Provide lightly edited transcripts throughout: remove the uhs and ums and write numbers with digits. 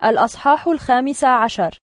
الأصحاح 15.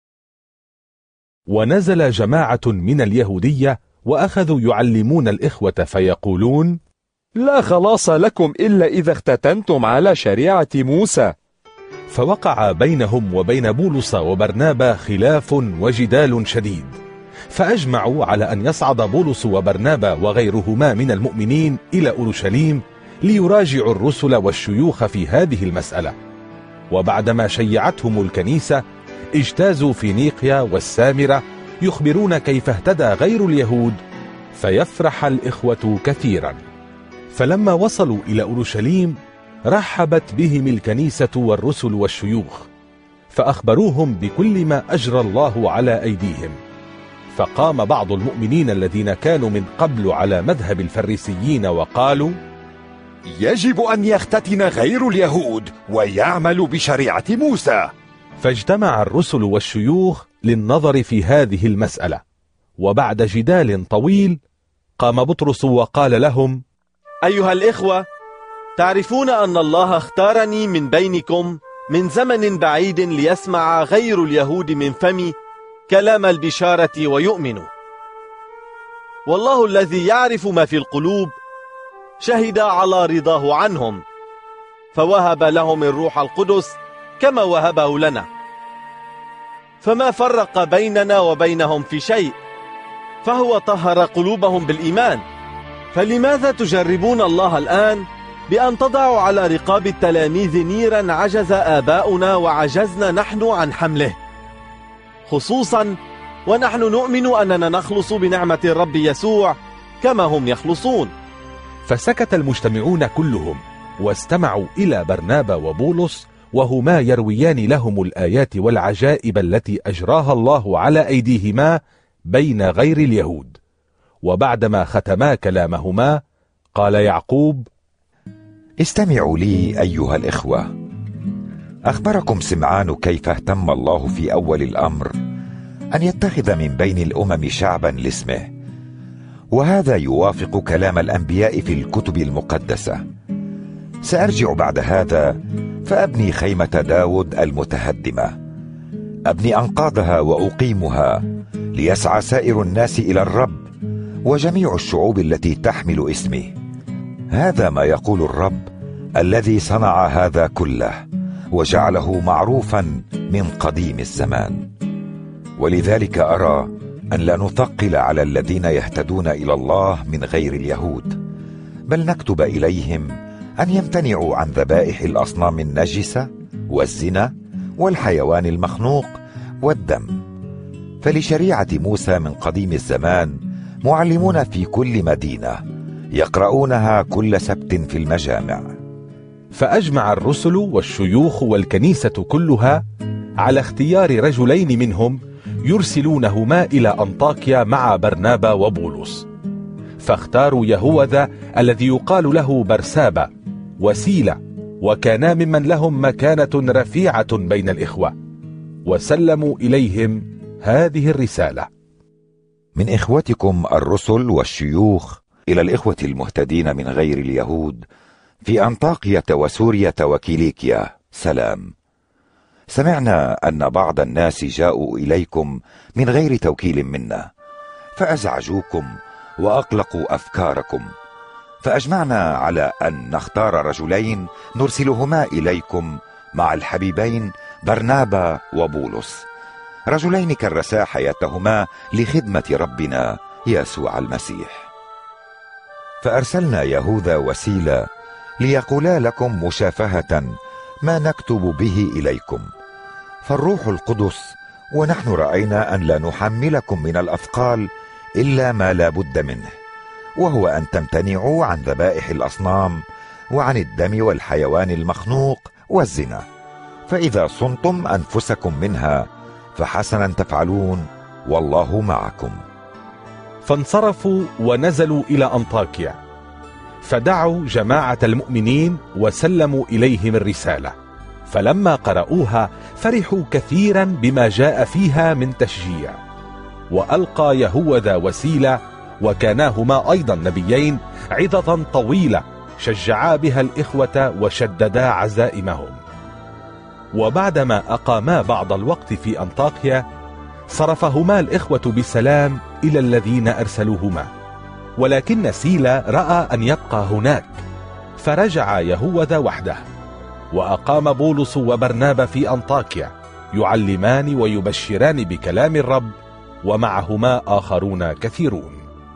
ونزل جماعة من اليهودية وأخذوا يعلمون الإخوة فيقولون: لا خلاص لكم إلا إذا اختتنتم على شريعة موسى. فوقع بينهم وبين بولس وبرنابا خلاف وجدال شديد، فأجمعوا على أن يصعد بولس وبرنابا وغيرهما من المؤمنين إلى أورشليم ليراجعوا الرسل والشيوخ في هذه المسألة. وبعدما شيعتهم الكنيسة اجتازوا فينيقيا والسامرة يخبرون كيف اهتدى غير اليهود، فيفرح الإخوة كثيرا. فلما وصلوا إلى أورشليم رحبت بهم الكنيسة والرسل والشيوخ، فأخبروهم بكل ما أجرى الله على أيديهم. فقام بعض المؤمنين الذين كانوا من قبل على مذهب الفريسيين وقالوا: يجب أن يختتن غير اليهود ويعمل بشريعة موسى. فاجتمع الرسل والشيوخ للنظر في هذه المسألة، وبعد جدال طويل قام بطرس وقال لهم: أيها الإخوة، تعرفون أن الله اختارني من بينكم من زمن بعيد ليسمع غير اليهود من فمي كلام البشارة ويؤمنوا. والله الذي يعرف ما في القلوب شهد على رضاه عنهم، فوهب لهم الروح القدس كما وهبه لنا. فما فرق بيننا وبينهم في شيء، فهو طهر قلوبهم بالإيمان. فلماذا تجربون الله الآن بأن تضعوا على رقاب التلاميذ نيرا عجز آباؤنا وعجزنا نحن عن حمله، خصوصا ونحن نؤمن أننا نخلص بنعمة الرب يسوع كما هم يخلصون؟ فسكت المجتمعون كلهم واستمعوا إلى برنابا وبولس، وهما يرويان لهم الآيات والعجائب التي أجراها الله على أيديهما بين غير اليهود. وبعدما ختما كلامهما قال يعقوب: استمعوا لي أيها الإخوة. أخبركم سمعان كيف اهتم الله في أول الأمر أن يتخذ من بين الأمم شعبا لاسمه، وهذا يوافق كلام الأنبياء في الكتب المقدسة. سأرجع بعد هذا فأبني خيمة داود المتهدمة، أبني أنقاضها وأقيمها، ليسعى سائر الناس إلى الرب وجميع الشعوب التي تحمل اسمي. هذا ما يقول الرب الذي صنع هذا كله وجعله معروفا من قديم الزمان. ولذلك أرى أن لا نثقل على الذين يهتدون إلى الله من غير اليهود، بل نكتب إليهم أن يمتنعوا عن ذبائح الأصنام النجسة والزنا والحيوان المخنوق والدم. فلشريعة موسى من قديم الزمان معلمون في كل مدينة يقرؤونها كل سبت في المجامع. فأجمع الرسل والشيوخ والكنيسة كلها على اختيار رجلين منهم يرسلونهما إلى أنطاكيا مع برنابا وبولس. فاختاروا يهوذا الذي يقال له برسابا وسيلة، وكانا ممن لهم مكانة رفيعة بين الإخوة، وسلموا إليهم هذه الرسالة: من إخوتكم الرسل والشيوخ إلى الإخوة المهتدين من غير اليهود في أنطاكية وسوريا وكيليكيا سلام. سمعنا أن بعض الناس جاءوا إليكم من غير توكيل منا، فأزعجوكم وأقلقوا أفكاركم، فأجمعنا على أن نختار رجلين نرسلهما إليكم مع الحبيبين برنابا وبولس، رجلين كرسا حياتهما لخدمة ربنا يسوع المسيح. فأرسلنا يهوذا وسيلة ليقولا لكم مشافهة ما نكتب به إليكم. فالروح القدس ونحن رأينا أن لا نحملكم من الأثقال إلا ما لا بد منه، وهو أن تمتنعوا عن ذبائح الأصنام وعن الدم والحيوان المخنوق والزنا، فإذا صنتم أنفسكم منها فحسنا تفعلون، والله معكم. فانصرفوا ونزلوا إلى أنطاكيا، فدعوا جماعة المؤمنين وسلموا إليهم الرسالة. فلما قرأوها فرحوا كثيرا بما جاء فيها من تشجيع. وألقى يهوذا وسيلة، وكاناهما أيضا نبيين، عظة طويلة شجعا بها الإخوة وشددا عزائمهم. وبعدما أقاما بعض الوقت في أنطاكيا صرفهما الإخوة بسلام إلى الذين أرسلوهما، ولكن سيلا رأى أن يبقى هناك فرجع يهوذا وحده، وأقام بولس وبرنابا في أنطاكيا يعلمان ويبشران بكلام الرب، ومعهما آخرون كثيرون.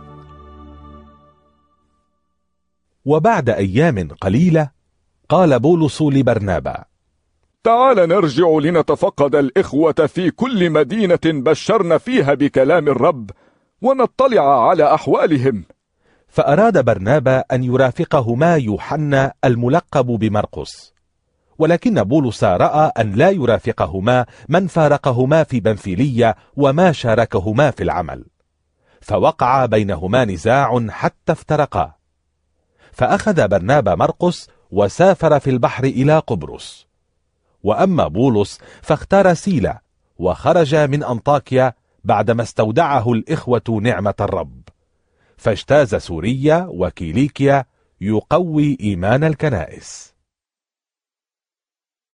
وبعد أيام قليلة قال بولس لبرنابا: تعال نرجع لنتفقد الإخوة في كل مدينة بشرنا فيها بكلام الرب ونطلع على أحوالهم. فأراد برنابا أن يرافقهما يوحنا الملقب بمرقس، ولكن بولس رأى أن لا يرافقهما من فارقهما في بنفيلية وما شاركهما في العمل، فوقع بينهما نزاع حتى افترقا. فأخذ برنابا مرقس وسافر في البحر إلى قبرص، وأما بولس فاختار سيلا وخرج من أنطاكيا بعدما استودعه الإخوة نعمة الرب، فاجتاز سوريا وكيليكيا يقوي إيمان الكنائس.